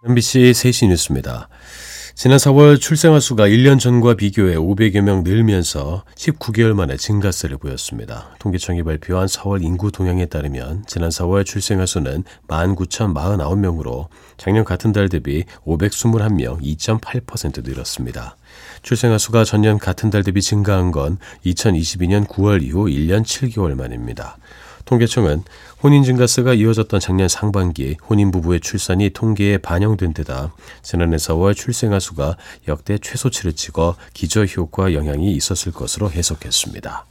MBC 3시 뉴스입니다. 지난 4월 출생아 수가 1년 전과 비교해 500여 명 늘면서 19개월 만에 증가세를 보였습니다. 통계청이 발표한 4월 인구 동향에 따르면 지난 4월 출생아 수는 19,049명으로 작년 같은 달 대비 521명, 2.8% 늘었습니다. 출생아 수가 전년 같은 달 대비 증가한 건 2022년 9월 이후 1년 7개월 만입니다. 통계청은 혼인 증가세가 이어졌던 작년 상반기 혼인 부부의 출산이 통계에 반영된 데다 지난해 4월 출생아 수가 역대 최소치를 찍어 기저효과 영향이 있었을 것으로 해석했습니다.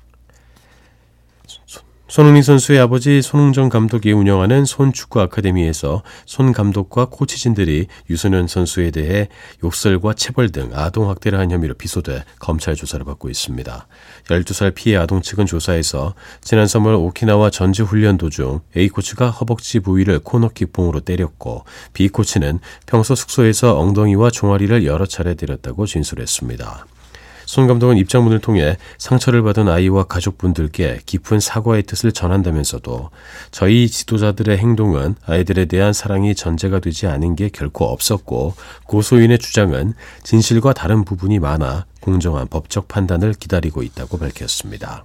손흥민 선수의 아버지 손흥정 감독이 운영하는 손축구 아카데미에서 손 감독과 코치진들이 유소년 선수에 대해 욕설과 체벌 등 아동학대를 한 혐의로 기소돼 검찰 조사를 받고 있습니다. 12살 피해 아동 측은 조사에서 지난 3월 오키나와 전지훈련 도중 A코치가 허벅지 부위를 코너킥봉으로 때렸고 B코치는 평소 숙소에서 엉덩이와 종아리를 여러 차례 때렸다고 진술했습니다. 손 감독은 입장문을 통해 상처를 받은 아이와 가족분들께 깊은 사과의 뜻을 전한다면서도 저희 지도자들의 행동은 아이들에 대한 사랑이 전제가 되지 않은 게 결코 없었고 고소인의 주장은 진실과 다른 부분이 많아 공정한 법적 판단을 기다리고 있다고 밝혔습니다.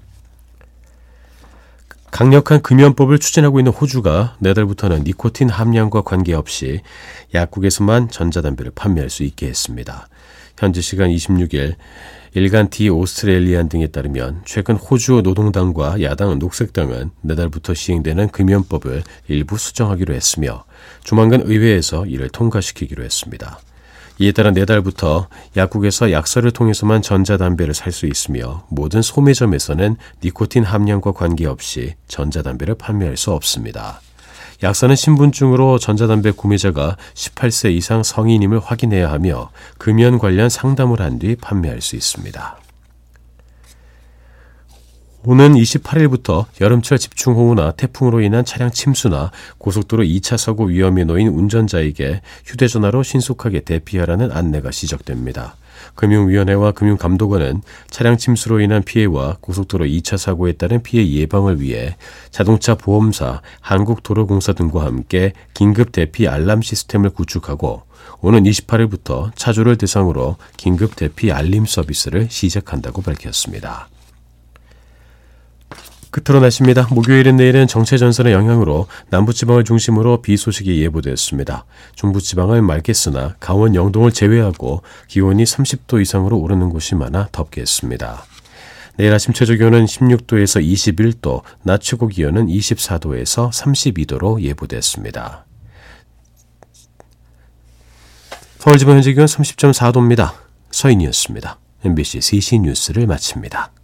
강력한 금연법을 추진하고 있는 호주가 내달부터는 니코틴 함량과 관계없이 약국에서만 전자담배를 판매할 수 있게 했습니다. 현지 시간 26일 일간 디 오스트레일리안 등에 따르면 최근 호주 노동당과 야당 녹색당은 내달부터 시행되는 금연법을 일부 수정하기로 했으며 조만간 의회에서 이를 통과시키기로 했습니다. 이에 따라 내달부터 약국에서 약서를 통해서만 전자담배를 살 수 있으며 모든 소매점에서는 니코틴 함량과 관계없이 전자담배를 판매할 수 없습니다. 약사는 신분증으로 전자담배 구매자가 18세 이상 성인임을 확인해야 하며 금연 관련 상담을 한 뒤 판매할 수 있습니다. 오는 28일부터 여름철 집중호우나 태풍으로 인한 차량 침수나 고속도로 2차 사고 위험에 놓인 운전자에게 휴대전화로 신속하게 대피하라는 안내가 시작됩니다. 금융위원회와 금융감독원은 차량 침수로 인한 피해와 고속도로 2차 사고에 따른 피해 예방을 위해 자동차 보험사, 한국도로공사 등과 함께 긴급 대피 알람 시스템을 구축하고 오는 28일부터 차주를 대상으로 긴급 대피 알림 서비스를 시작한다고 밝혔습니다. 끝으로 날씨입니다. 목요일인 내일은 정체전선의 영향으로 남부지방을 중심으로 비 소식이 예보되었습니다. 중부지방은 맑겠으나 강원 영동을 제외하고 기온이 30도 이상으로 오르는 곳이 많아 덥겠습니다. 내일 아침 최저기온은 16도에서 21도, 낮 최고 기온은 24도에서 32도로 예보됐습니다. 서울 지방 현재 기온 30.4도입니다. 서인이었습니다. MBC 3시 뉴스를 마칩니다.